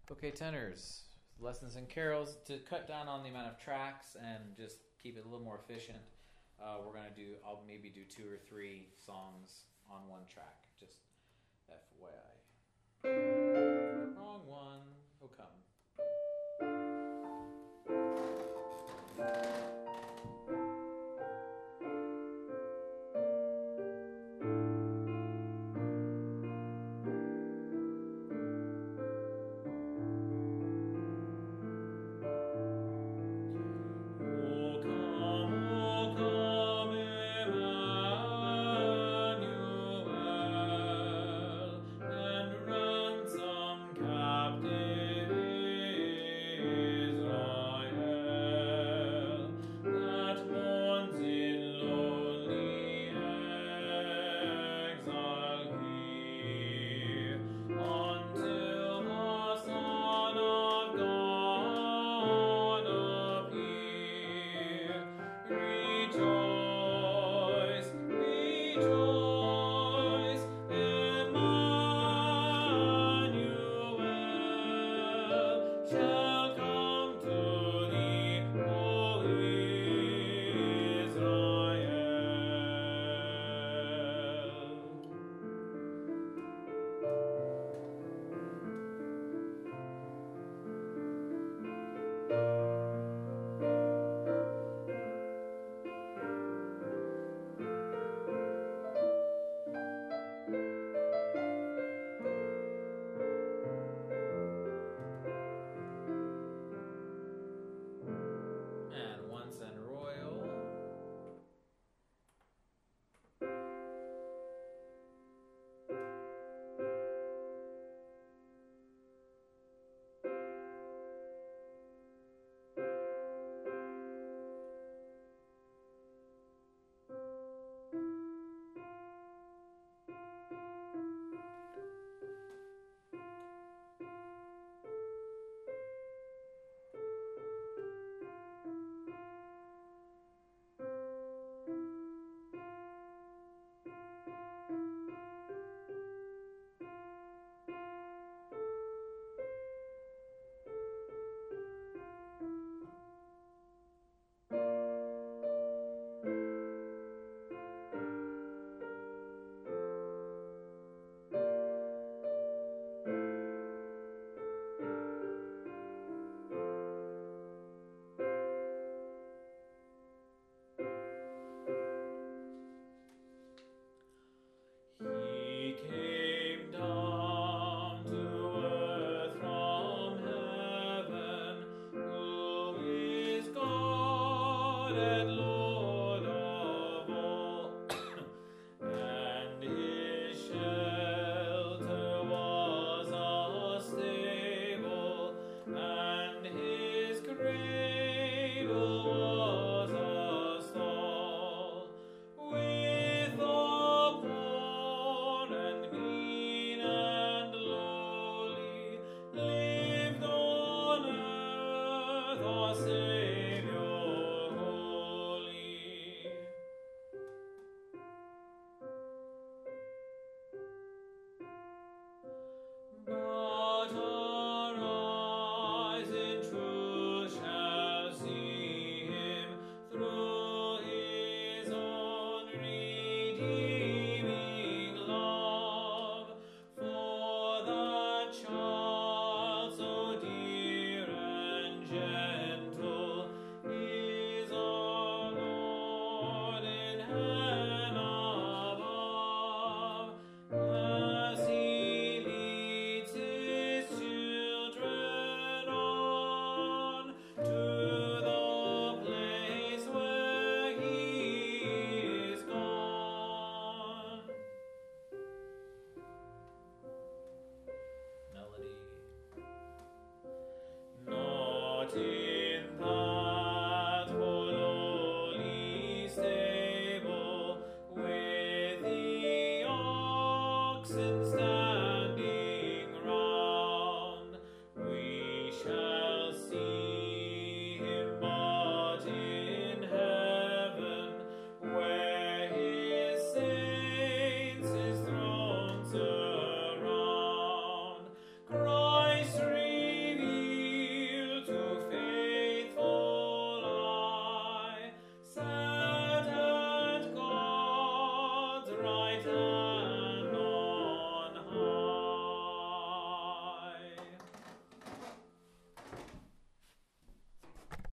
Okay, tenors, lessons and carols. To cut down on the amount of tracks and just keep it a little more efficient, we're gonna do. I'll maybe do 2 or 3 songs on one track. Just FYI. Wrong one. Oh come. And once and royal. He came down to earth from heaven, who is God and Lord of all, and his shelter was a stable, and his cradle was a stall. With the poor and mean and lowly, lived on earth our Savior holy. But our eyes in truth shall see him through his own redeeming love. For the child so dear and gentle is our Lord in heaven above, as he leads his children on to the place where he is gone. Melody. Not in that lowly stable, with the oxen standing round, we shall see him, but in heaven, where his saints his thrones surround. Christ time.